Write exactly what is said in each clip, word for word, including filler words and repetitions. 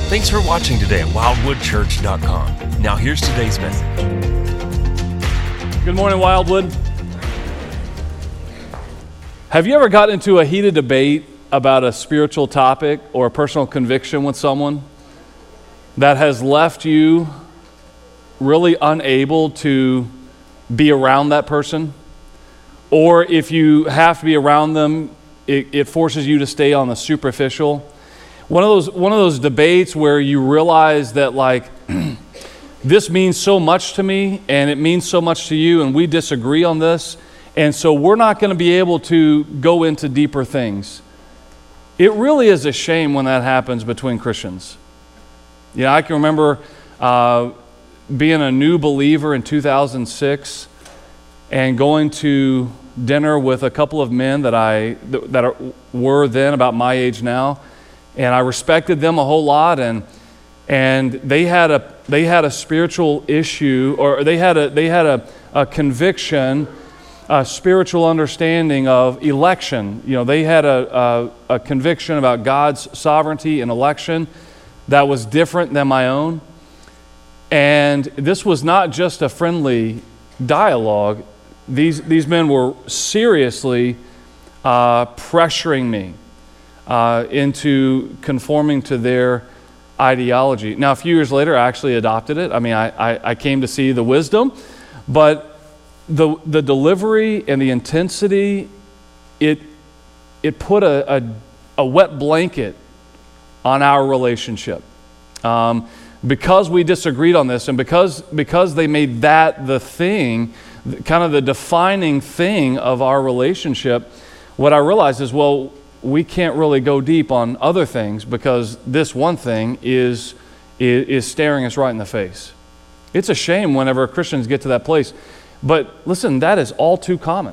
Thanks for watching today at wildwood church dot com. Now here's today's message. Good morning, Wildwood. Have you ever got into a heated debate about a spiritual topic or a personal conviction with someone that has left you really unable to be around that person? Or if you have to be around them, it, it forces you to stay on the superficial. One of those one of those debates where you realize that, like, this means so much to me and it means so much to you, and we disagree on this, and so we're not going to be able to go into deeper things. It really is a shame when that happens between Christians. You know, I can remember uh, being a new believer in two thousand six and going to dinner with a couple of men that I that are, were then about my age now. And I respected them a whole lot, and and they had a they had a spiritual issue, or they had a they had a, a conviction, a spiritual understanding of election. You know, they had a, a a conviction about God's sovereignty and election that was different than my own. And this was not just a friendly dialogue. These these men were seriously uh, pressuring me Uh, into conforming to their ideology. Now, a few years later, I actually adopted it. I mean, I, I, I came to see the wisdom, but the the delivery and the intensity, it it put a, a, a wet blanket on our relationship. Um, because we disagreed on this, and because because they made that the thing, kind of the defining thing of our relationship, what I realized is, well, we can't really go deep on other things because this one thing is, is is staring us right in the face. It's a shame whenever Christians get to that place. But listen, that is all too common.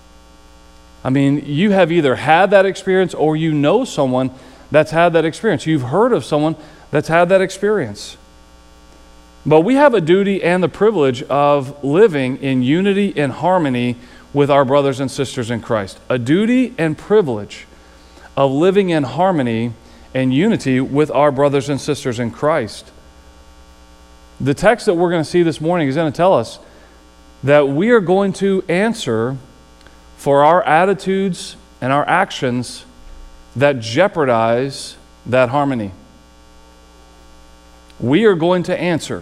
I mean, you have either had that experience or you know someone that's had that experience. You've heard of someone that's had that experience. But we have a duty and the privilege of living in unity and harmony with our brothers and sisters in Christ. A duty and privilege of living in harmony and unity with our brothers and sisters in Christ. The text that we're going to see this morning is going to tell us that we are going to answer for our attitudes and our actions that jeopardize that harmony. We are going to answer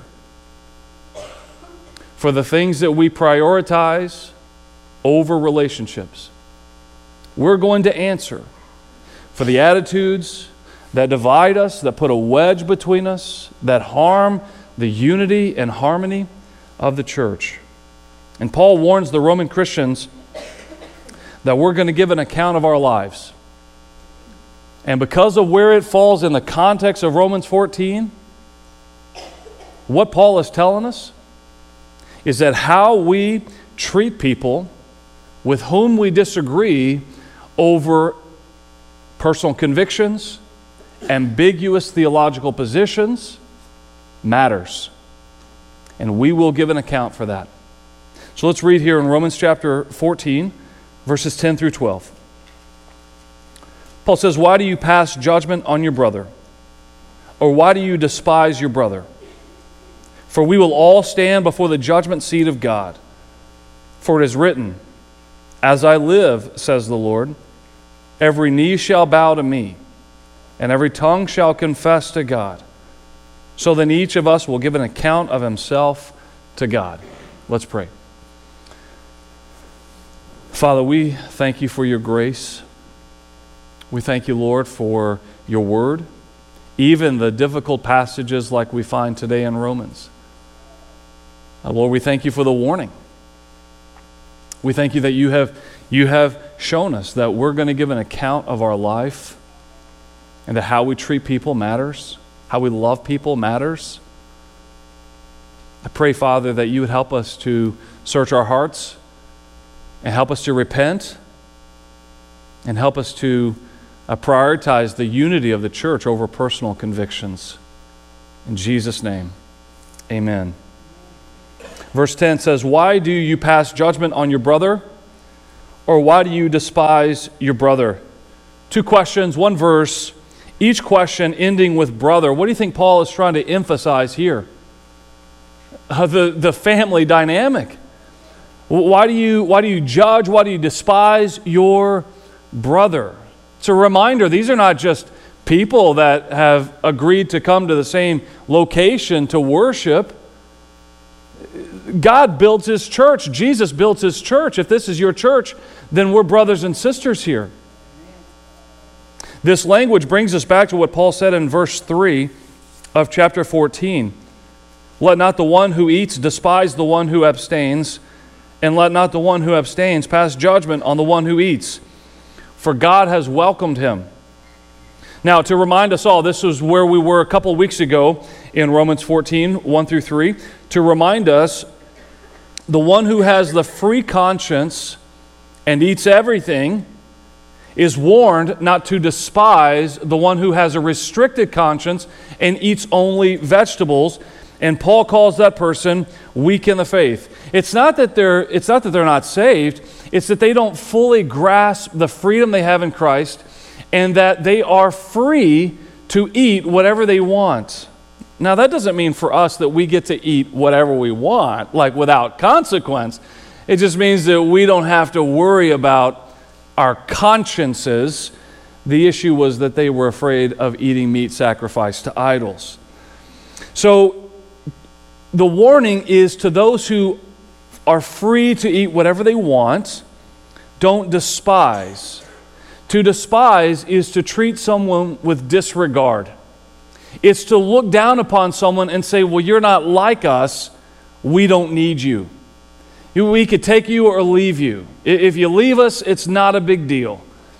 for the things that we prioritize over relationships. We're going to answer for the attitudes that divide us, that put a wedge between us, that harm the unity and harmony of the church. And Paul warns the Roman Christians that we're going to give an account of our lives. And because of where it falls in the context of Romans fourteen, what Paul is telling us is that how we treat people with whom we disagree over personal convictions, ambiguous theological positions, matters. And we will give an account for that. So let's read here in Romans chapter fourteen, verses ten through twelve. Paul says, "Why do you pass judgment on your brother? Or why do you despise your brother? For we will all stand before the judgment seat of God. For it is written, 'As I live, says the Lord, every knee shall bow to me, and every tongue shall confess to God.' So then each of us will give an account of himself to God." Let's pray. Father, we thank you for your grace. We thank you, Lord, for your word, even the difficult passages like we find today in Romans. Uh, Lord, we thank you for the warning. We thank you that you have you have shown us that we're going to give an account of our life, and that how we treat people matters, how we love people matters. I pray, Father, that you would help us to search our hearts and help us to repent and help us to uh, prioritize the unity of the church over personal convictions. In Jesus' name, amen. Verse ten says, "Why do you pass judgment on your brother? Or why do you despise your brother?" Two questions, one verse. Each question ending with brother. What do you think Paul is trying to emphasize here? Uh, the, the family dynamic. Why do you, why do you judge? Why do you despise your brother? It's a reminder, these are not just people that have agreed to come to the same location to worship. God builds His church. Jesus built His church. If this is your church, then we're brothers and sisters here. This language brings us back to what Paul said in verse three of chapter fourteen. Let not the one who eats despise the one who abstains, and let not the one who abstains pass judgment on the one who eats, for God has welcomed him. Now, to remind us all, this was where we were a couple weeks ago in Romans fourteen, one through three. To remind us, the one who has the free conscience and eats everything is warned not to despise the one who has a restricted conscience and eats only vegetables. And Paul calls that person weak in the faith. It's not that they're, it's not that they're not saved. It's that they don't fully grasp the freedom they have in Christ, and that they are free to eat whatever they want. Now, that doesn't mean for us that we get to eat whatever we want, like without consequence. It just means that we don't have to worry about our consciences. The issue was that they were afraid of eating meat sacrificed to idols. So, the warning is to those who are free to eat whatever they want, don't despise. To despise is to treat someone with disregard. It's to look down upon someone and say, well, you're not like us, we don't need you. We could take you or leave you. If you leave us, it's not a big deal.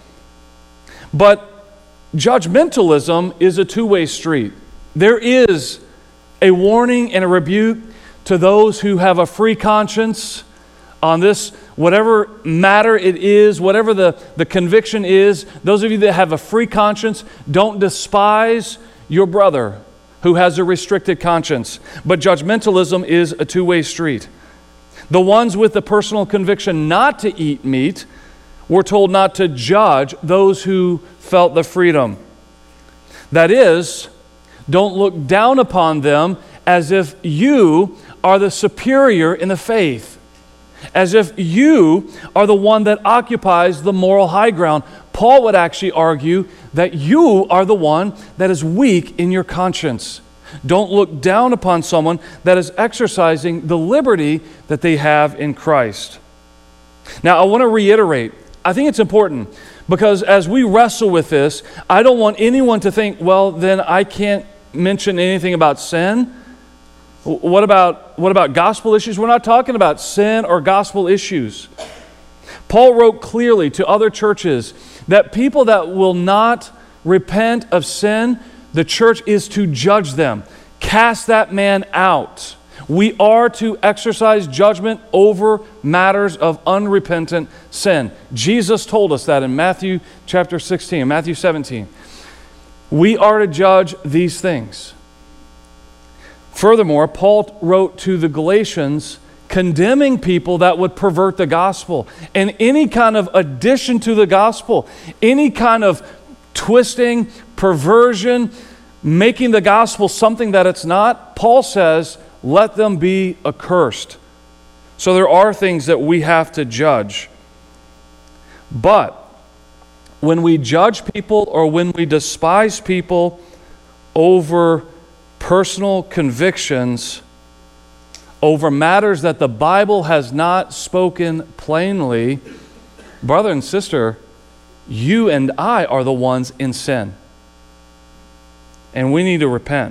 But judgmentalism is a two-way street. There is a warning and a rebuke to those who have a free conscience on this, whatever matter it is, whatever the, the conviction is. Those of you that have a free conscience, don't despise your brother who has a restricted conscience. But judgmentalism is a two-way street. The ones with the personal conviction not to eat meat were told not to judge those who felt the freedom. That is, don't look down upon them as if you are the superior in the faith, as if you are the one that occupies the moral high ground. Paul would actually argue that you are the one that is weak in your conscience. Don't look down upon someone that is exercising the liberty that they have in Christ. Now, I want to reiterate, I think it's important, because as we wrestle with this, I don't want anyone to think, well, then I can't mention anything about sin. What about, what about gospel issues? We're not talking about sin or gospel issues. Paul wrote clearly to other churches that people that will not repent of sin, the church is to judge them. Cast that man out. We are to exercise judgment over matters of unrepentant sin. Jesus told us that in Matthew chapter sixteen, Matthew seventeen. We are to judge these things. Furthermore, Paul wrote to the Galatians condemning people that would pervert the gospel. And any kind of addition to the gospel, any kind of twisting, perversion, making the gospel something that it's not, Paul says, let them be accursed. So there are things that we have to judge. But when we judge people or when we despise people over personal convictions, over matters that the Bible has not spoken plainly, brother and sister, you and I are the ones in sin. And we need to repent.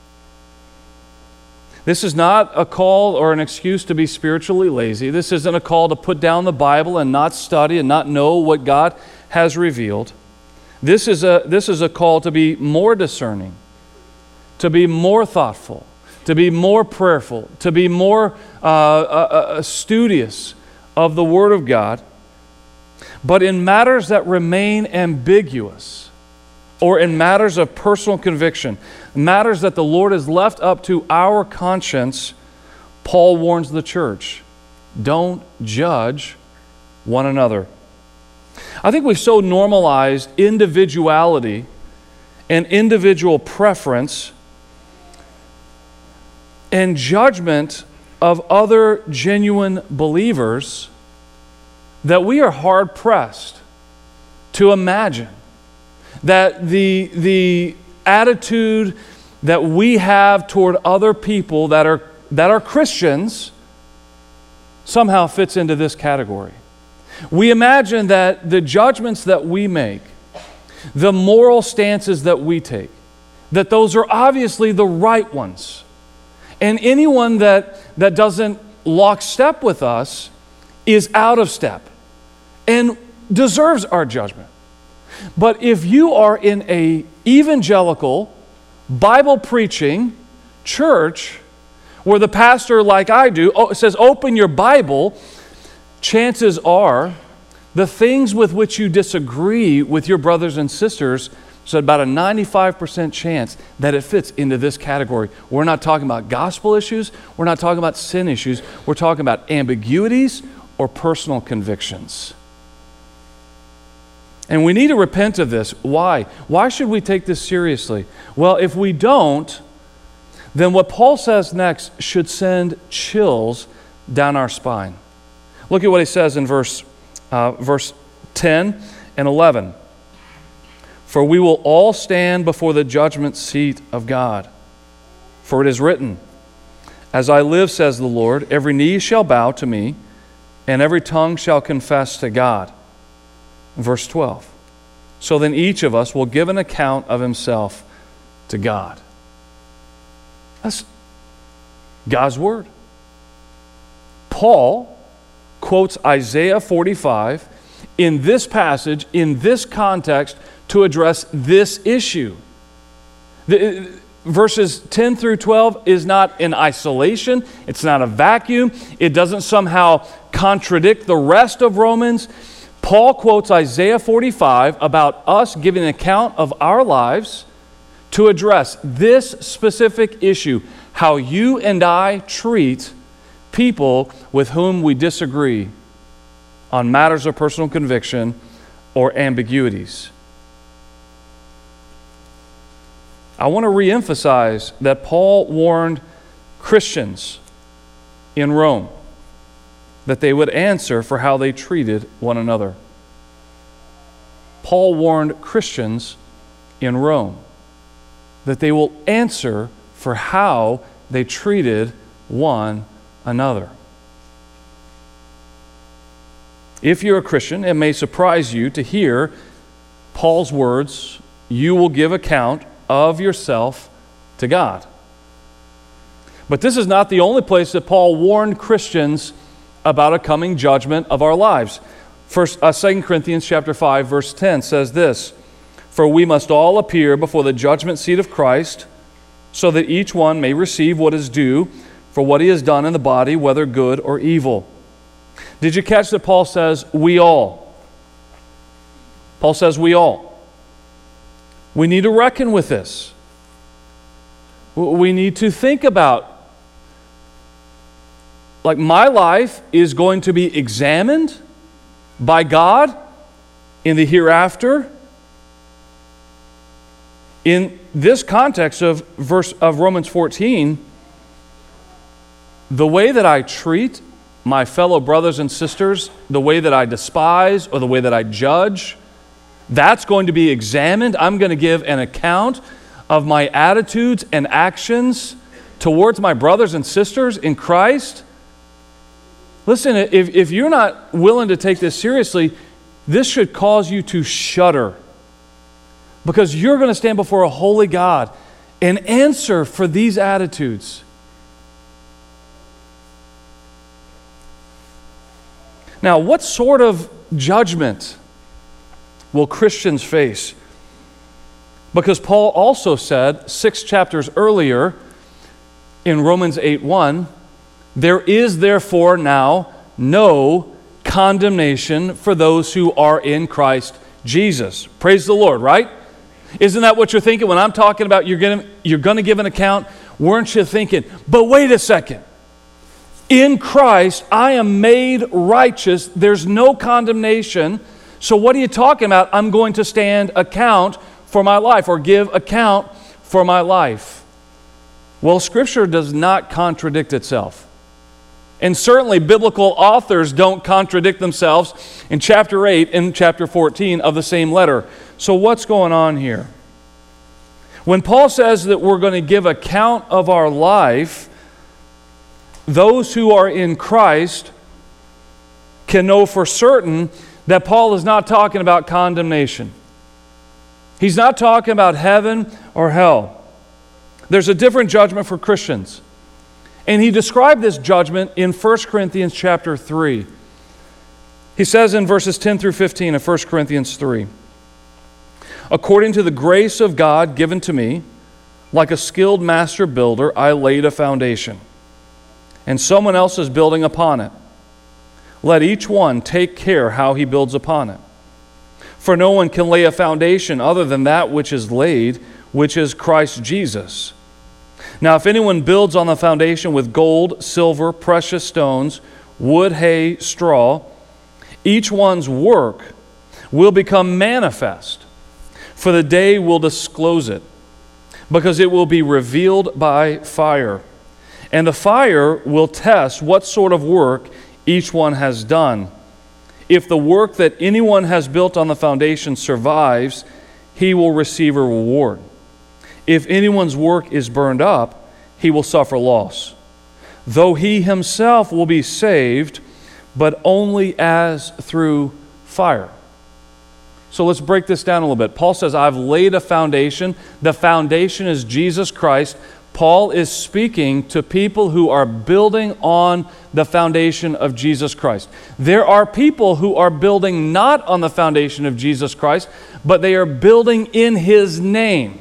This is not a call or an excuse to be spiritually lazy. This isn't a call to put down the Bible and not study and not know what God has revealed. This is a, this is a call to be more discerning, to be more thoughtful, to be more prayerful, to be more uh, uh, uh, studious of the Word of God. But in matters that remain ambiguous, or in matters of personal conviction, matters that the Lord has left up to our conscience, Paul warns the church, don't judge one another. I think we've so normalized individuality and individual preference and judgment of other genuine believers that we are hard-pressed to imagine that the, the attitude that we have toward other people that are, that are Christians somehow fits into this category. We imagine that the judgments that we make, the moral stances that we take, that those are obviously the right ones. And anyone that, that doesn't lock step with us is out of step and deserves our judgment. But if you are in an evangelical, Bible-preaching church where the pastor, like I do, says, open your Bible, chances are the things with which you disagree with your brothers and sisters, so about a ninety-five percent chance that it fits into this category. We're not talking about gospel issues. We're not talking about sin issues. We're talking about ambiguities or personal convictions. And we need to repent of this. Why? Why should we take this seriously? Well, if we don't, then what Paul says next should send chills down our spine. Look at what he says in verse, uh, verse ten and eleven. For we will all stand before the judgment seat of God. For it is written, as I live, says the Lord, every knee shall bow to me, and every tongue shall confess to God. Verse twelve. So then each of us will give an account of himself to God. That's God's word. Paul quotes Isaiah forty-five in this passage, in this context, to address this issue. The, verses ten through twelve is not in isolation. It's not a vacuum. It doesn't somehow contradict the rest of Romans. Paul quotes Isaiah forty-five about us giving an account of our lives to address this specific issue, how you and I treat people with whom we disagree on matters of personal conviction or ambiguities. I want to reemphasize that Paul warned Christians in Rome that they would answer for how they treated one another. Paul warned Christians in Rome that they will answer for how they treated one another. If you're a Christian, it may surprise you to hear Paul's words, you will give account of yourself to God. But this is not the only place that Paul warned Christians about a coming judgment of our lives. First, uh, Second Corinthians chapter five, verse ten says this, for we must all appear before the judgment seat of Christ, so that each one may receive what is due for what he has done in the body, whether good or evil. Did you catch that Paul says, we all? Paul says, we all. We need to reckon with this. We need to think about, like, my life is going to be examined by God in the hereafter. In this context of verse of Romans fourteen, the way that I treat my fellow brothers and sisters, the way that I despise or the way that I judge, that's going to be examined. I'm going to give an account of my attitudes and actions towards my brothers and sisters in Christ. Listen, if, if you're not willing to take this seriously, this should cause you to shudder, because you're going to stand before a holy God and answer for these attitudes. Now, what sort of judgment will Christians face? Because Paul also said, six chapters earlier in Romans eight one, there is therefore now no condemnation for those who are in Christ Jesus. Praise the Lord, right? Isn't that what you're thinking when I'm talking about you're going you're going to give an account? Weren't you thinking, but wait a second. In Christ, I am made righteous. There's no condemnation. So what are you talking about? I'm going to stand account for my life or give account for my life. Well, Scripture does not contradict itself. And certainly biblical authors don't contradict themselves in chapter eight and chapter fourteen of the same letter. So what's going on here? When Paul says that we're going to give account of our life, those who are in Christ can know for certain that Paul is not talking about condemnation. He's not talking about heaven or hell. There's a different judgment for Christians. And he described this judgment in First Corinthians chapter three. He says in verses ten through fifteen of First Corinthians three, according to the grace of God given to me, like a skilled master builder, I laid a foundation, and someone else is building upon it. Let each one take care how he builds upon it. For no one can lay a foundation other than that which is laid, which is Christ Jesus. Now if anyone builds on the foundation with gold, silver, precious stones, wood, hay, straw, each one's work will become manifest, for the day will disclose it, because it will be revealed by fire. And the fire will test what sort of work each one has done. If the work that anyone has built on the foundation survives, he will receive a reward. If anyone's work is burned up, he will suffer loss, though he himself will be saved, but only as through fire. So let's break this down a little bit. Paul says, I've laid a foundation. The foundation is Jesus Christ. Paul is speaking to people who are building on the foundation of Jesus Christ. There are people who are building not on the foundation of Jesus Christ, but they are building in His name.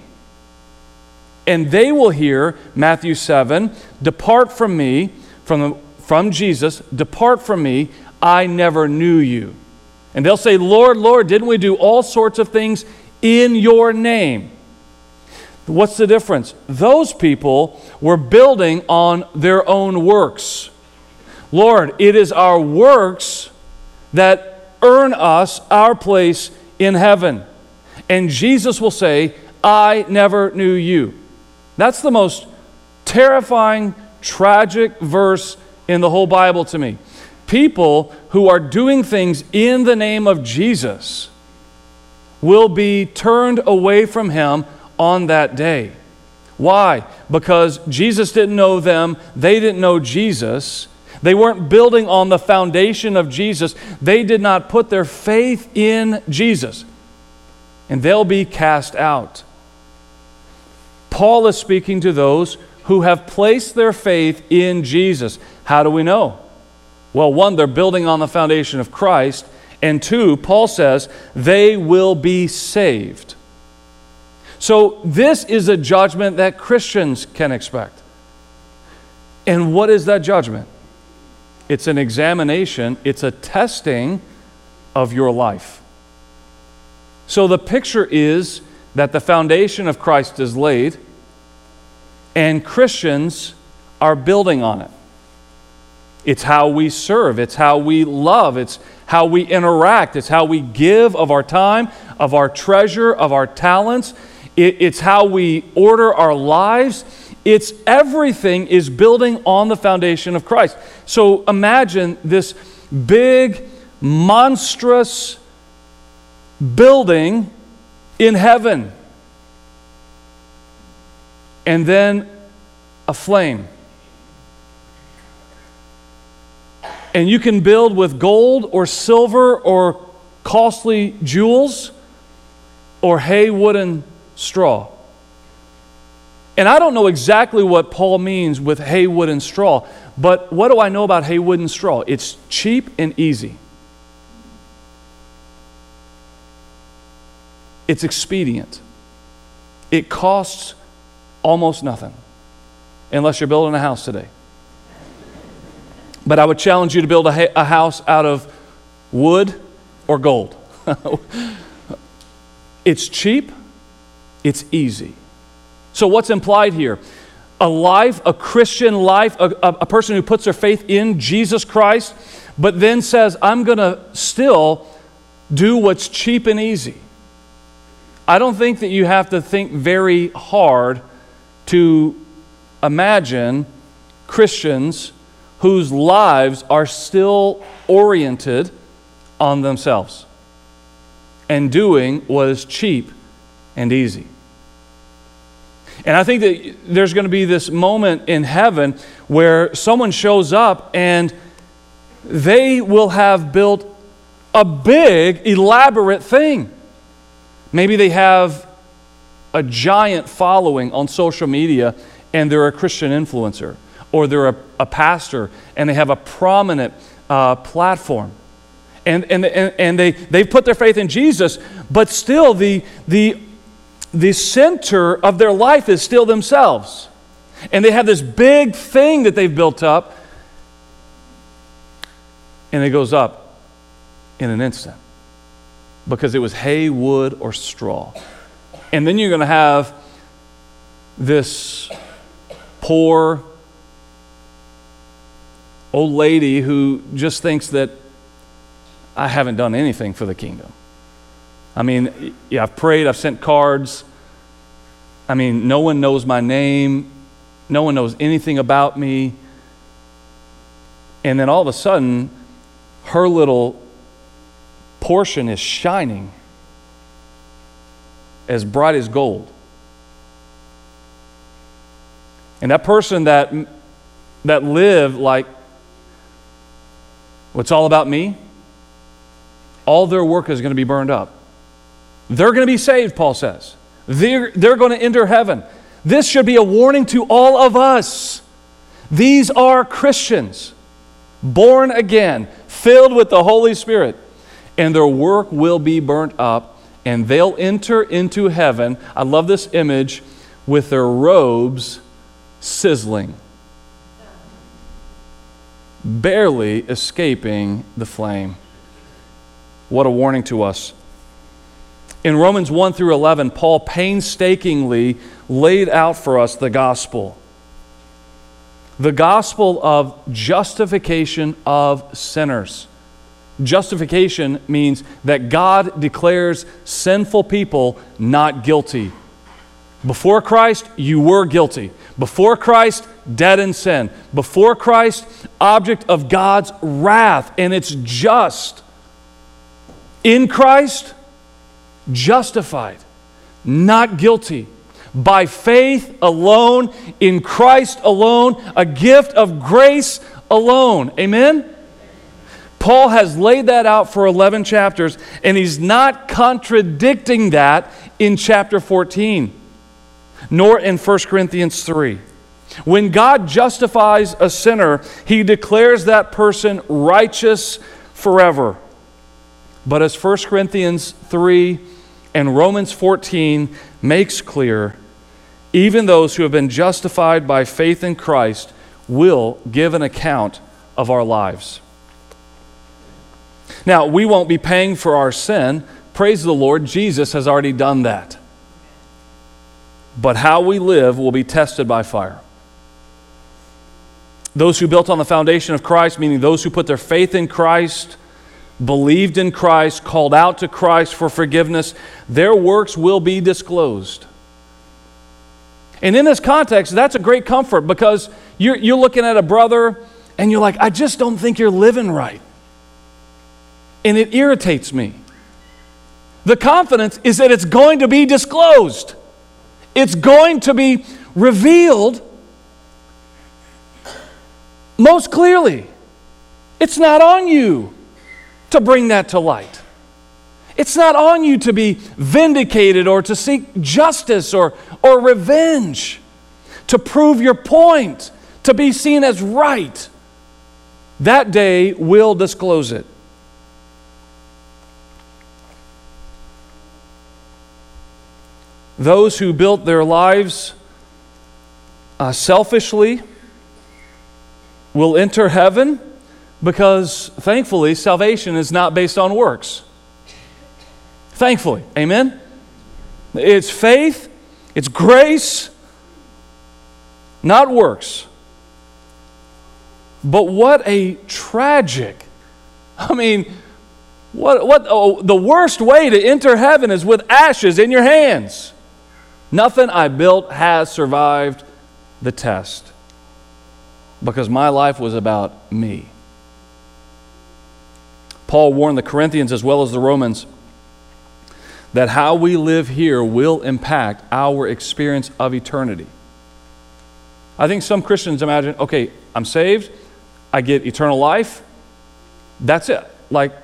And they will hear, Matthew seven, depart from me, from, the, from Jesus, depart from me, I never knew you. And they'll say, Lord, Lord, didn't we do all sorts of things in your name? What's the difference? Those people were building on their own works. Lord, it is our works that earn us our place in heaven. And Jesus will say, I never knew you. That's the most terrifying, tragic verse in the whole Bible to me. People who are doing things in the name of Jesus will be turned away from Him on that day. Why? Because Jesus didn't know them. They didn't know Jesus. They weren't building on the foundation of Jesus. They did not put their faith in Jesus. And they'll be cast out. Paul is speaking to those who have placed their faith in Jesus. How do we know? Well, one, they're building on the foundation of Christ. And two, Paul says, they will be saved. So this is a judgment that Christians can expect. And what is that judgment? It's an examination. It's a testing of your life. So the picture is that the foundation of Christ is laid, and Christians are building on it. It's how we serve. It's how we love. It's how we interact. It's how we give of our time, of our treasure, of our talents. It, it's how we order our lives. It's everything is building on the foundation of Christ. So imagine this big, monstrous building in heaven, and then a flame. And you can build with gold or silver or costly jewels or hay, wood, and straw. And I don't know exactly what Paul means with hay, wood, and straw, but what do I know about hay, wood, and straw? It's cheap and easy. It's expedient. It costs almost nothing, unless you're building a house today. But I would challenge you to build a, ha- a house out of wood or gold. It's cheap, it's easy. So what's implied here? A life, a Christian life, a, a, a person who puts their faith in Jesus Christ, but then says, I'm going to still do what's cheap and easy. I don't think that you have to think very hard to imagine Christians whose lives are still oriented on themselves and doing what is cheap and easy. And I think that there's going to be this moment in heaven where someone shows up and they will have built a big, elaborate thing. Maybe they have a giant following on social media and they're a Christian influencer, or they're a, a pastor and they have a prominent uh, platform. And, and, and, and they, they've put their faith in Jesus, but still the, the, the center of their life is still themselves. And they have this big thing that they've built up, and it goes up in an instant because it was hay, wood, or straw. And then you're going to have this poor old lady who just thinks that I haven't done anything for the kingdom. I mean, yeah, I've prayed, I've sent cards. I mean, no one knows my name. No one knows anything about me. And then all of a sudden, her little portion is shining as bright as gold. And that person that, that lived like, well, it's all about me, all their work is going to be burned up. They're going to be saved, Paul says. They're, they're going to enter heaven. This should be a warning to all of us. These are Christians, born again, filled with the Holy Spirit, and their work will be burnt up, and they'll enter into heaven. I love this image, with their robes sizzling, barely escaping the flame. What a warning to us. In Romans one through eleven, Paul painstakingly laid out for us the gospel. The gospel of justification of sinners. Justification means that God declares sinful people not guilty. Before Christ, you were guilty. Before Christ, dead in sin. Before Christ, object of God's wrath, and it's just. In Christ, justified, not guilty. By faith alone, in Christ alone, a gift of grace alone. Amen? Paul has laid that out for eleven chapters, and he's not contradicting that in chapter fourteen, nor in First Corinthians three. When God justifies a sinner, He declares that person righteous forever. But as First Corinthians three and Romans fourteen makes clear, even those who have been justified by faith in Christ will give an account of our lives. Now, we won't be paying for our sin. Praise the Lord, Jesus has already done that. But how we live will be tested by fire. Those who built on the foundation of Christ, meaning those who put their faith in Christ, believed in Christ, called out to Christ for forgiveness, their works will be disclosed. And in this context, that's a great comfort, because you're, you're looking at a brother and you're like, I just don't think you're living right. And it irritates me. The confidence is that it's going to be disclosed. It's going to be revealed most clearly. It's not on you to bring that to light. It's not on you to be vindicated or to seek justice or, or revenge, to prove your point, to be seen as right. That day will disclose it. Those who built their lives uh, selfishly will enter heaven, because thankfully salvation is not based on works. Thankfully, amen? It's faith, it's grace, not works. But what a tragic, I mean, What, what, oh, the worst way to enter heaven is with ashes in your hands. Nothing I built has survived the test because my life was about me. Paul warned the Corinthians as well as the Romans that how we live here will impact our experience of eternity. I think some Christians imagine, okay, I'm saved, I get eternal life, that's it. Like,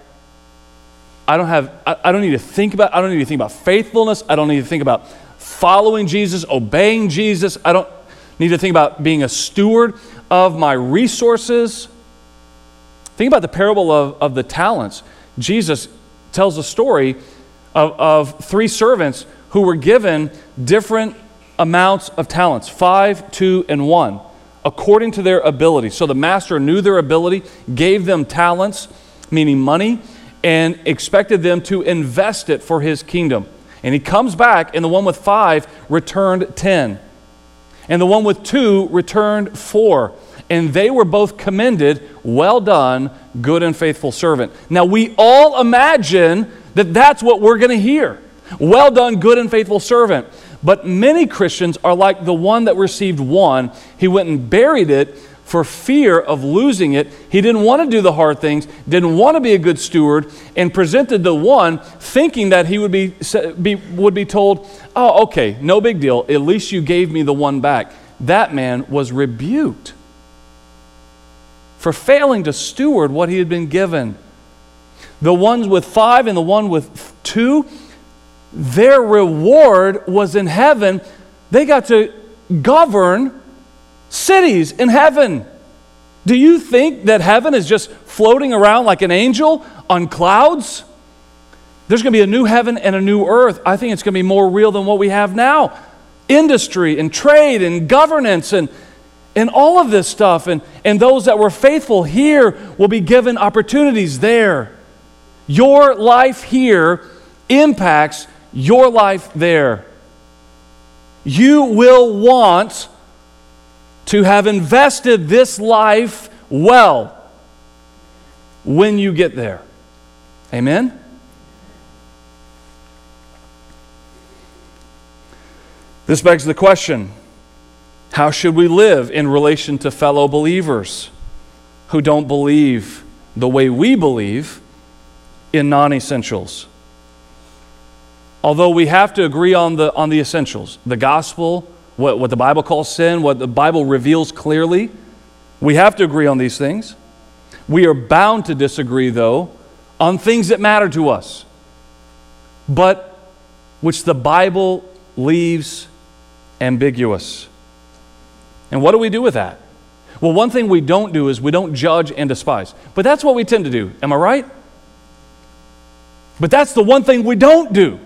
I don't have, I, I don't need to think about, I don't need to think about faithfulness. I don't need to think about following Jesus, obeying Jesus. I don't need to think about being a steward of my resources. Think about the parable of, of the talents. Jesus tells a story of, of three servants who were given different amounts of talents, five, two, and one, according to their ability. So the master knew their ability, gave them talents, meaning money, and expected them to invest it for his kingdom. And he comes back, and the one with five returned ten. And the one with two returned four. And they were both commended, well done, good and faithful servant. Now we all imagine that that's what we're going to hear. Well done, good and faithful servant. But many Christians are like the one that received one. He went and buried it for fear of losing it. He didn't want to do the hard things, didn't want to be a good steward, and presented the one thinking that he would be, be would be told, oh, okay, no big deal. At least you gave me the one back. That man was rebuked for failing to steward what he had been given. The ones with five and the one with two, their reward was in heaven. They got to govern cities in heaven. Do you think that heaven is just floating around like an angel on clouds? There's going to be a new heaven and a new earth. I think it's going to be more real than what we have now. Industry and trade and governance and, and all of this stuff. And, and those that were faithful here will be given opportunities there. Your life here impacts your life there. You will want to have invested this life well when you get there. Amen? This begs the question, how should we live in relation to fellow believers who don't believe the way we believe in non-essentials? Although we have to agree on the, on the essentials, the gospel, What, what the Bible calls sin, what the Bible reveals clearly. We have to agree on these things. We are bound to disagree, though, on things that matter to us, but which the Bible leaves ambiguous. And what do we do with that? Well, one thing we don't do is we don't judge and despise. But that's what we tend to do. Am I right? But that's the one thing we don't do.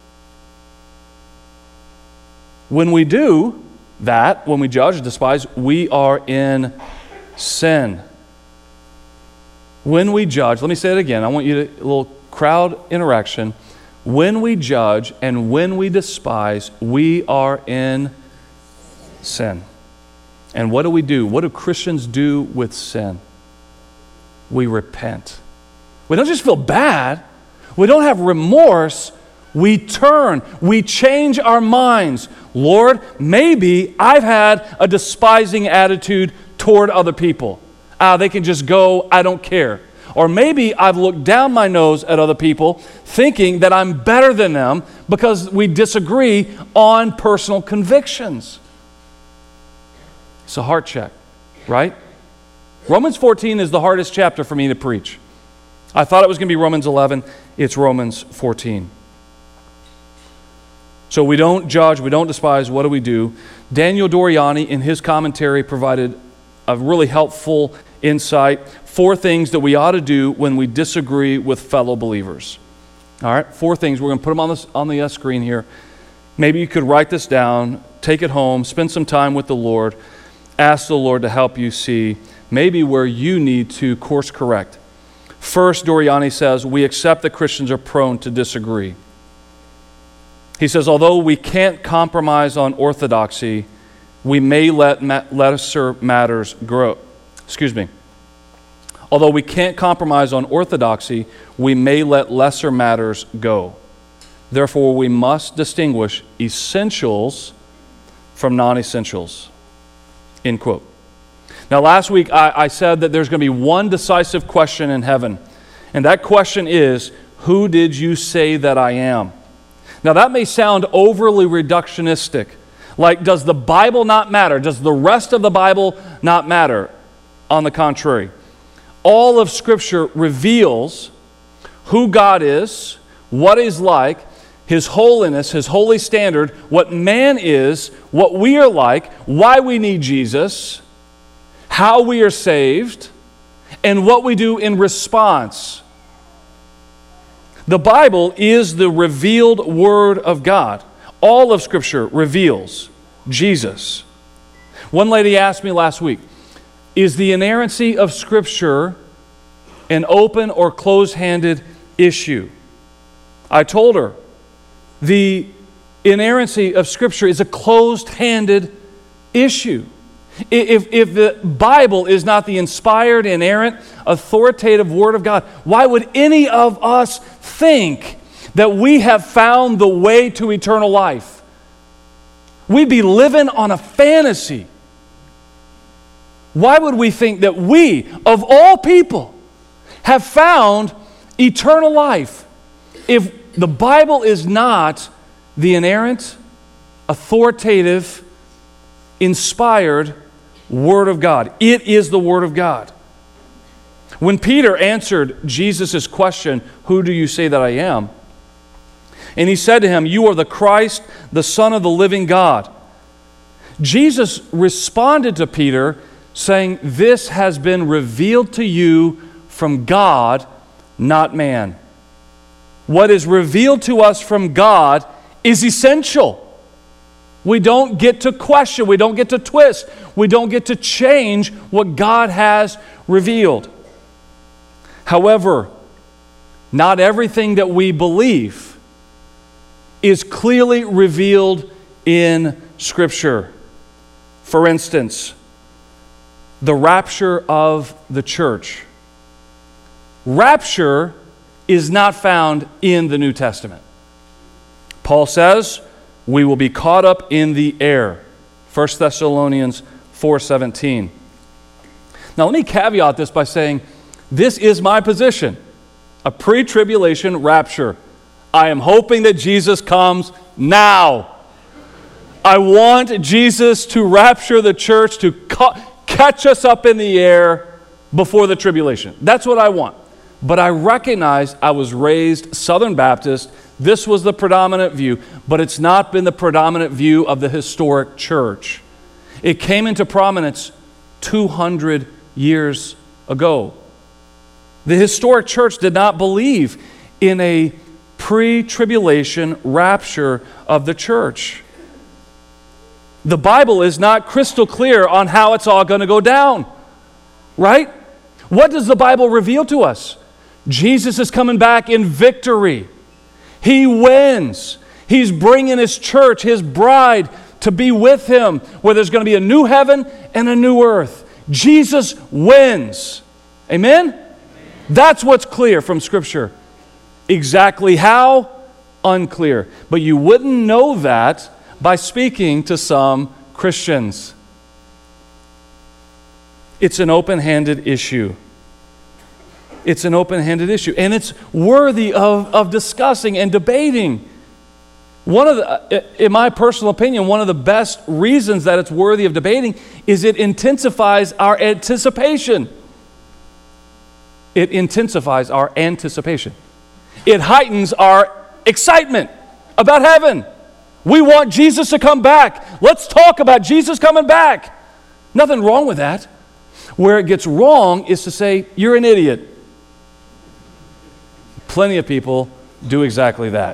When we do that, when we judge and despise, we are in sin. When we judge, let me say it again. I want you to, a little crowd interaction. When we judge and when we despise, we are in sin. And what do we do? What do Christians do with sin? We repent. We don't just feel bad. We don't have remorse. We turn. We change our minds. Lord, maybe I've had a despising attitude toward other people. Ah, they can just go, I don't care. Or maybe I've looked down my nose at other people thinking that I'm better than them because we disagree on personal convictions. It's a heart check, right? Romans fourteen is the hardest chapter for me to preach. I thought it was going to be Romans eleven. It's Romans fourteen. So we don't judge, we don't despise, what do we do? Daniel Doriani, in his commentary, provided a really helpful insight. Four things that we ought to do when we disagree with fellow believers. All right, four things. We're going to put them on, this, on the screen here. Maybe you could write this down, take it home, spend some time with the Lord, ask the Lord to help you see maybe where you need to course correct. First, Doriani says, we accept that Christians are prone to disagree. He says, although we can't compromise on orthodoxy, we may let ma- lesser matters grow. Excuse me. Although we can't compromise on orthodoxy, we may let lesser matters go. Therefore, we must distinguish essentials from non-essentials. End quote. Now, last week I, I said that there's going to be one decisive question in heaven. And that question is, who did you say that I am? Now, that may sound overly reductionistic. Like, does the Bible not matter? Does the rest of the Bible not matter? On the contrary, all of Scripture reveals who God is, what He's like, His holiness, His holy standard, what man is, what we are like, why we need Jesus, how we are saved, and what we do in response. The Bible is the revealed Word of God. All of Scripture reveals Jesus. One lady asked me last week, is the inerrancy of Scripture an open or closed-handed issue? I told her, the inerrancy of Scripture is a closed-handed issue. If, if the Bible is not the inspired, inerrant, authoritative Word of God, why would any of us think that we have found the way to eternal life? We'd be living on a fantasy. Why would we think that we, of all people, have found eternal life if the Bible is not the inerrant, authoritative, inspired Word of God? It is the Word of God. When Peter answered Jesus' question, who do you say that I am? And he said to him, you are the Christ, the Son of the living God. Jesus responded to Peter saying, this has been revealed to you from God, not man. What is revealed to us from God is essential. We don't get to question, we don't get to twist, we don't get to change what God has revealed. However, not everything that we believe is clearly revealed in Scripture. For instance, the rapture of the church. Rapture is not found in the New Testament. Paul says, we will be caught up in the air. First Thessalonians four seventeen. Now let me caveat this by saying, this is my position. A pre-tribulation rapture. I am hoping that Jesus comes now. I want Jesus to rapture the church, to ca- catch us up in the air before the tribulation. That's what I want. But I recognize I was raised Southern Baptist. This was the predominant view, but it's not been the predominant view of the historic church. It came into prominence two hundred years ago. The historic church did not believe in a pre-tribulation rapture of the church. The Bible is not crystal clear on how it's all going to go down, right? What does the Bible reveal to us? Jesus is coming back in victory. He wins. He's bringing His church, His bride, to be with Him, where there's going to be a new heaven and a new earth. Jesus wins. Amen? That's what's clear from Scripture. Exactly how? Unclear. But you wouldn't know that by speaking to some Christians. It's an open-handed issue. It's an open-handed issue. And it's worthy of, of discussing and debating. One of the, in my personal opinion, one of the best reasons that it's worthy of debating is it intensifies our anticipation. It intensifies our anticipation. It heightens our excitement about heaven. We want Jesus to come back. Let's talk about Jesus coming back. Nothing wrong with that. Where it gets wrong is to say, you're an idiot. Plenty of people do exactly that.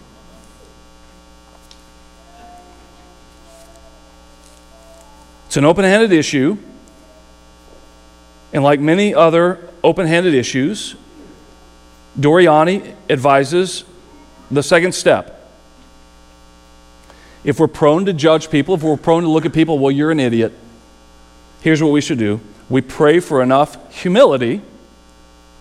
It's an open-handed issue. And like many other open-handed issues, Doriani advises the second step. If we're prone to judge people, if we're prone to look at people, well, you're an idiot, here's what we should do. We pray for enough humility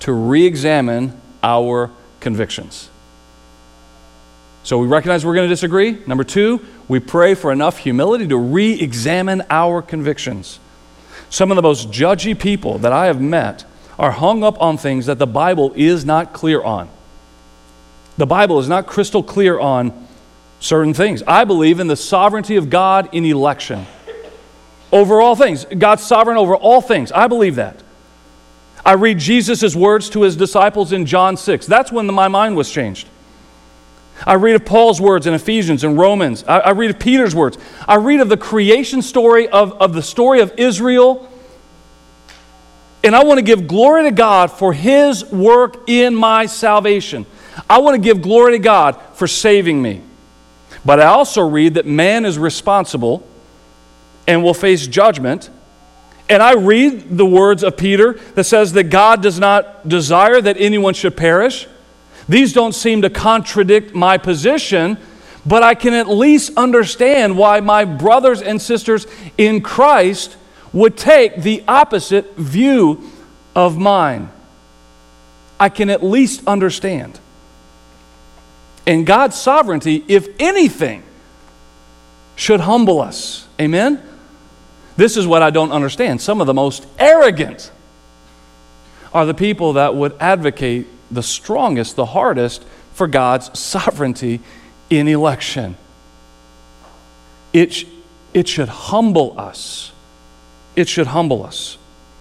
to re-examine our convictions. So we recognize we're going to disagree. Number two, we pray for enough humility to re-examine our convictions. Some of the most judgy people that I have met are hung up on things that the Bible is not clear on. The Bible is not crystal clear on certain things. I believe in the sovereignty of God in election. Over all things. God's sovereign over all things. I believe that. I read Jesus' words to his disciples in John six. That's when my mind was changed. I read of Paul's words in Ephesians and Romans. I, I read of Peter's words. I read of the creation story of, of the story of Israel. And I want to give glory to God for his work in my salvation. I want to give glory to God for saving me. But I also read that man is responsible and will face judgment. And I read the words of Peter that says that God does not desire that anyone should perish. These don't seem to contradict my position, but I can at least understand why my brothers and sisters in Christ would take the opposite view of mine. I can at least understand. And God's sovereignty, if anything, should humble us. Amen? This is what I don't understand. Some of the most arrogant are the people that would advocate the strongest, the hardest for God's sovereignty in election. It, sh- it should humble us. It should humble us.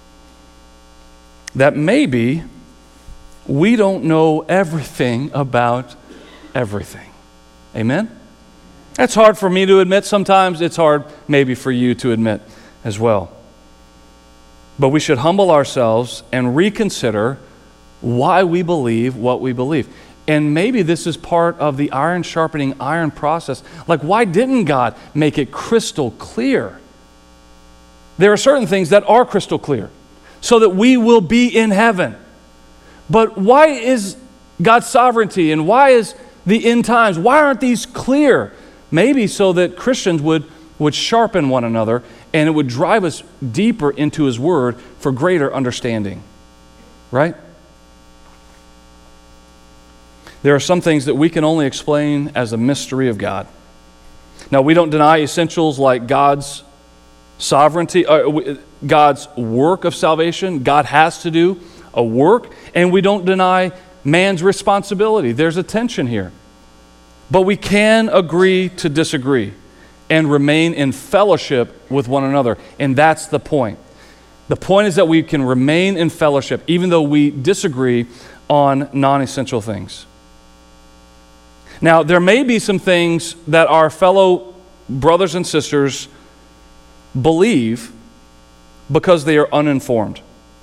That maybe we don't know everything about everything. Amen? That's hard for me to admit sometimes. It's hard maybe for you to admit as well. But we should humble ourselves and reconsider why we believe what we believe. And maybe this is part of the iron sharpening iron process. Like, why didn't God make it crystal clear? There are certain things that are crystal clear so that we will be in heaven. But why is God's sovereignty and why is the end times, why aren't these clear? Maybe so that Christians would, would sharpen one another and it would drive us deeper into His Word for greater understanding. Right? There are some things that we can only explain as a mystery of God. Now, we don't deny essentials like God's sovereignty, uh, God's work of salvation. God has to do a work, and we don't deny man's responsibility. There's a tension here. But we can agree to disagree and remain in fellowship with one another, and that's the point. The point is that we can remain in fellowship even though we disagree on non-essential things. Now, there may be some things that our fellow brothers and sisters believe because they are uninformed.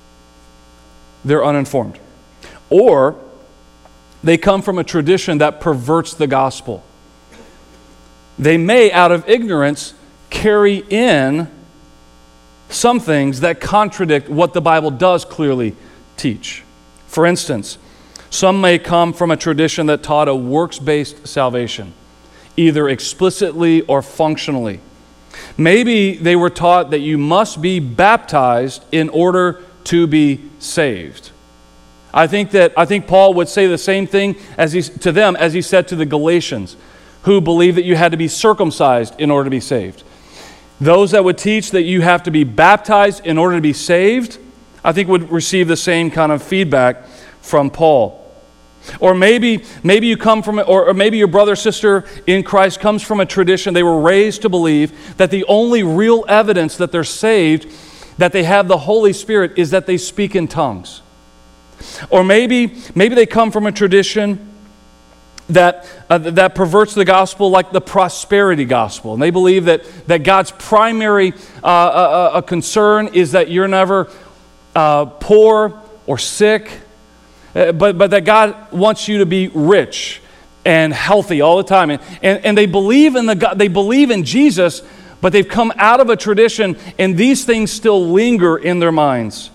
They're uninformed. Or they come from a tradition that perverts the gospel. They may, out of ignorance, carry in some things that contradict what the Bible does clearly teach. For instance, some may come from a tradition that taught a works-based salvation, either explicitly or functionally. Maybe they were taught that you must be baptized in order to be saved. I think that I think Paul would say the same thing as he, to them as he said to the Galatians, who believed that you had to be circumcised in order to be saved. Those that would teach that you have to be baptized in order to be saved, I think would receive the same kind of feedback from Paul. Or maybe maybe you come from, or, or maybe your brother or sister in Christ comes from a tradition they were raised to believe that the only real evidence that they're saved, that they have the Holy Spirit, is that they speak in tongues. Or maybe maybe they come from a tradition that uh, that perverts the gospel, like the prosperity gospel. And they believe that, that God's primary uh, uh, uh, concern is that you're never uh, poor or sick, uh, but, but that God wants you to be rich and healthy all the time. And, and, and they believe in the God, they believe in Jesus, but they've come out of a tradition, and these things still linger in their minds.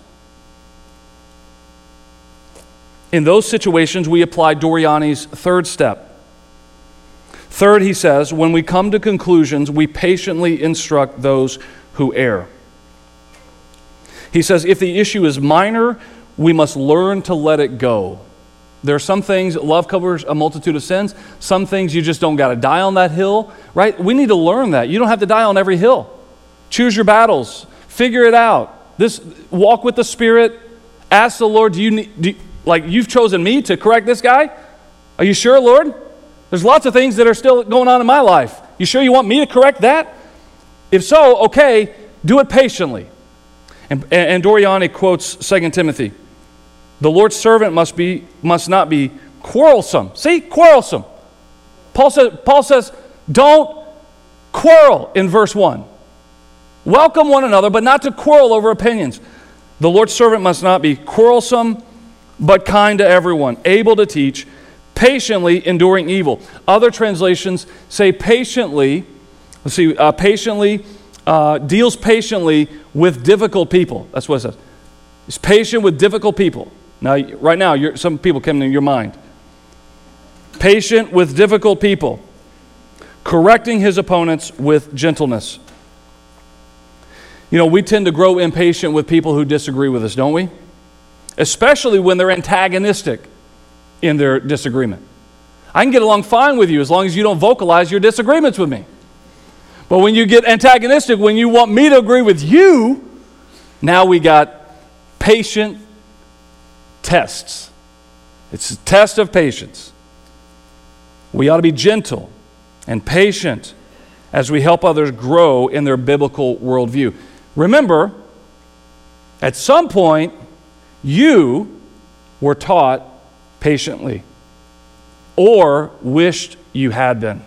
In those situations, we apply Doriani's third step. Third, he says, when we come to conclusions, we patiently instruct those who err. He says, if the issue is minor, we must learn to let it go. There are some things, love covers a multitude of sins. Some things you just don't got to die on that hill, right? We need to learn that. You don't have to die on every hill. Choose your battles. Figure it out. This walk with the Spirit. Ask the Lord, do you need, do you, like you've chosen me to correct this guy? Are you sure, Lord? There's lots of things that are still going on in my life. You sure you want me to correct that? If so, okay, do it patiently. And, and Doriani quotes Second Timothy. The Lord's servant must be must not be quarrelsome. See, quarrelsome. Paul says, Paul says, don't quarrel in verse one. Welcome one another, but not to quarrel over opinions. The Lord's servant must not be quarrelsome, but kind to everyone, able to teach, patiently enduring evil. Other translations say patiently, let's see, uh, patiently, uh, deals patiently with difficult people. That's what it says. He's patient with difficult people. Now, right now, you're, some people come in your mind. Patient with difficult people, correcting his opponents with gentleness. You know, we tend to grow impatient with people who disagree with us, don't we? Especially when they're antagonistic in their disagreement. I can get along fine with you as long as you don't vocalize your disagreements with me. But when you get antagonistic, when you want me to agree with you, now we got patient tests. It's a test of patience. We ought to be gentle and patient as we help others grow in their biblical worldview. Remember, at some point, you were taught patiently or wished you had been.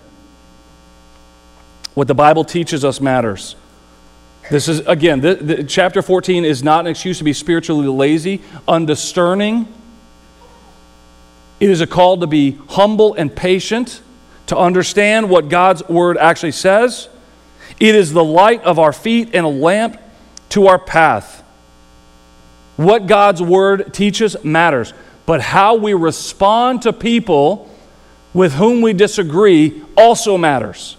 What the Bible teaches us matters. This is, again, the, the, chapter fourteen is not an excuse to be spiritually lazy, undiscerning. It is a call to be humble and patient, to understand what God's Word actually says. It is the light of our feet and a lamp to our path. What God's Word teaches matters, but how we respond to people with whom we disagree also matters.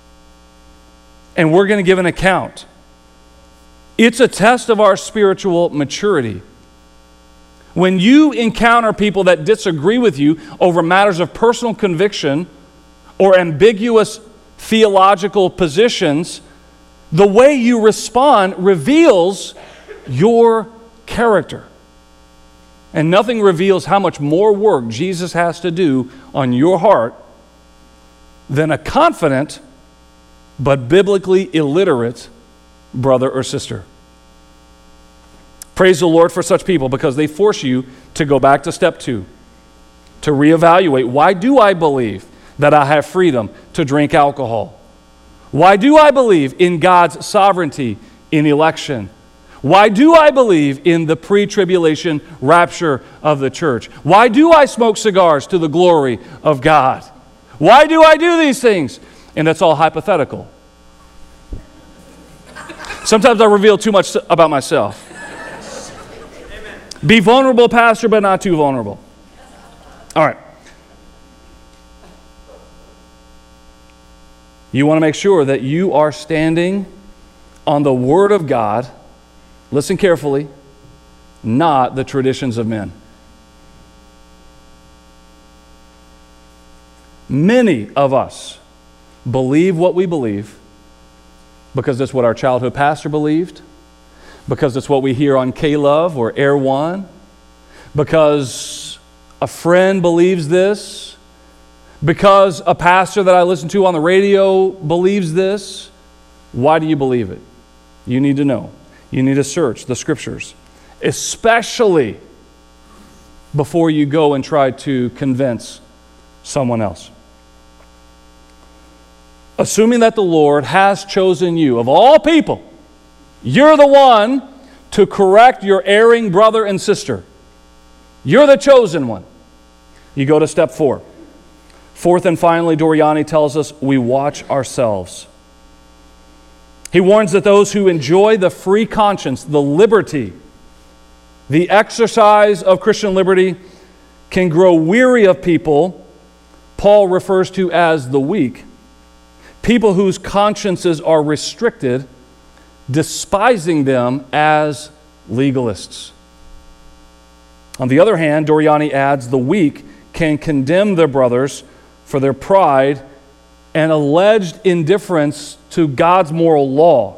And we're going to give an account. It's a test of our spiritual maturity. When you encounter people that disagree with you over matters of personal conviction or ambiguous theological positions, the way you respond reveals your character. And nothing reveals how much more work Jesus has to do on your heart than a confident but biblically illiterate brother or sister. Praise the Lord for such people, because they force you to go back to step two, to reevaluate. Why do I believe that I have freedom to drink alcohol? Why do I believe in God's sovereignty in election? Why do I believe in the pre-tribulation rapture of the church? Why do I smoke cigars to the glory of God? Why do I do these things? And that's all hypothetical. Sometimes I reveal too much about myself. Be vulnerable, Pastor, but not too vulnerable. All right. You want to make sure that you are standing on the Word of God, listen carefully, not the traditions of men. Many of us believe what we believe because that's what our childhood pastor believed, because it's what we hear on K-Love or Air One, because a friend believes this, because a pastor that I listen to on the radio believes this. Why do you believe it? You need to know. You need to search the Scriptures, especially before you go and try to convince someone else. Assuming that the Lord has chosen you, of all people, you're the one to correct your erring brother and sister. You're the chosen one. You go to step four. Fourth and finally, Doriani tells us we watch ourselves. He warns that those who enjoy the free conscience, the liberty, the exercise of Christian liberty, can grow weary of people Paul refers to as the weak, people whose consciences are restricted, despising them as legalists. On the other hand, Doriani adds, the weak can condemn their brothers for their pride and alleged indifference to God's moral law.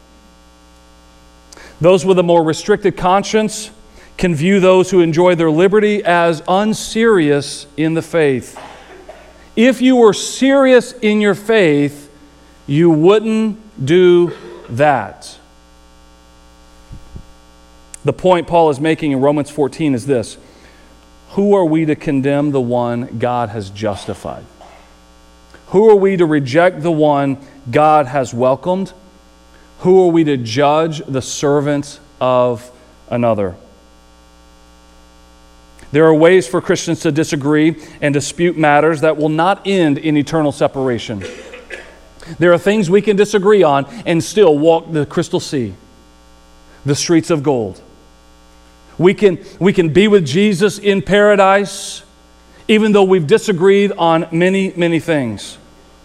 Those with a more restricted conscience can view those who enjoy their liberty as unserious in the faith. If you were serious in your faith, you wouldn't do that. The point Paul is making in Romans fourteen is this: who are we to condemn the one God has justified? Who are we to reject the one God has welcomed? Who are we to judge the servant of another? There are ways for Christians to disagree and dispute matters that will not end in eternal separation. There are things we can disagree on and still walk the crystal sea, the streets of gold. We can, we can be with Jesus in paradise, even though we've disagreed on many, many things.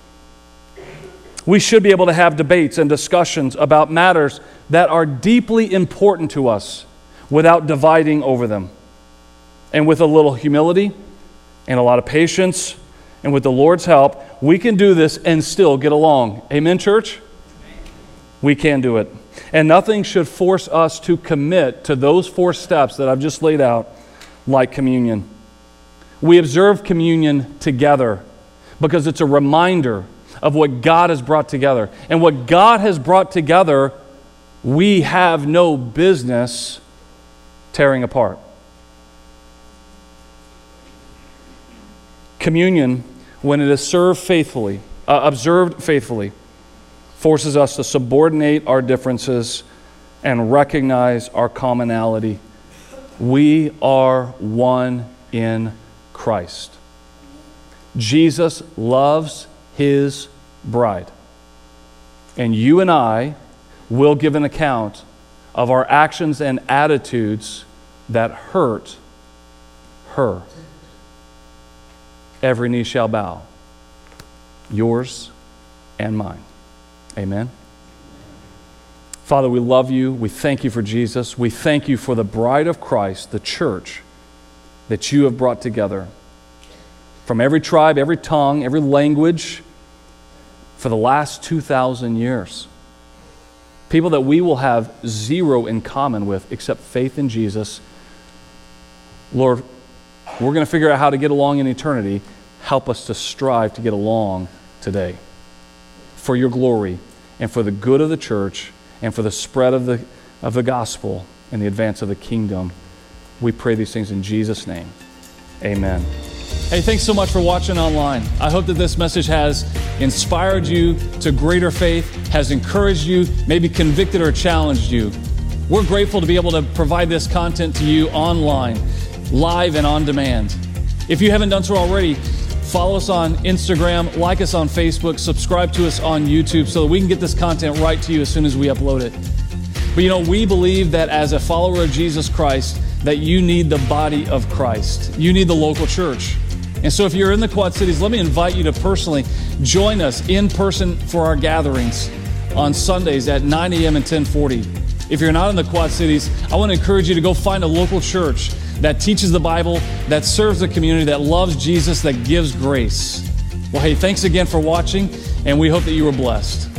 We should be able to have debates and discussions about matters that are deeply important to us without dividing over them. And with a little humility and a lot of patience and with the Lord's help, we can do this and still get along. Amen, church? We can do it. And nothing should force us to commit to those four steps that I've just laid out, like communion. We observe communion together because it's a reminder of what God has brought together. And what God has brought together, we have no business tearing apart. Communion, when it is served faithfully, uh, observed faithfully, forces us to subordinate our differences and recognize our commonality. We are one in Christ. Jesus loves His bride. And you and I will give an account of our actions and attitudes that hurt her. Every knee shall bow, yours and mine. Amen. Father, we love you. We thank you for Jesus. We thank you for the bride of Christ, the church, that you have brought together from every tribe, every tongue, every language for the last two thousand years. People that we will have zero in common with except faith in Jesus. Lord, we're going to figure out how to get along in eternity. Help us to strive to get along today for your glory and for the good of the church and for the spread of the, of the gospel and the advance of the kingdom. We pray these things in Jesus' name. Amen. Hey, thanks so much for watching online. I hope that this message has inspired you to greater faith, has encouraged you, maybe convicted or challenged you. We're grateful to be able to provide this content to you online, live and on demand. If you haven't done so already, follow us on Instagram, like us on Facebook, subscribe to us on YouTube so that we can get this content right to you as soon as we upload it. But you know, we believe that as a follower of Jesus Christ, that you need the body of Christ. You need the local church. And so if you're in the Quad Cities, let me invite you to personally join us in person for our gatherings on Sundays at nine a.m. and ten forty. If you're not in the Quad Cities, I want to encourage you to go find a local church that teaches the Bible, that serves the community, that loves Jesus, that gives grace. Well, hey, thanks again for watching, and we hope that you were blessed.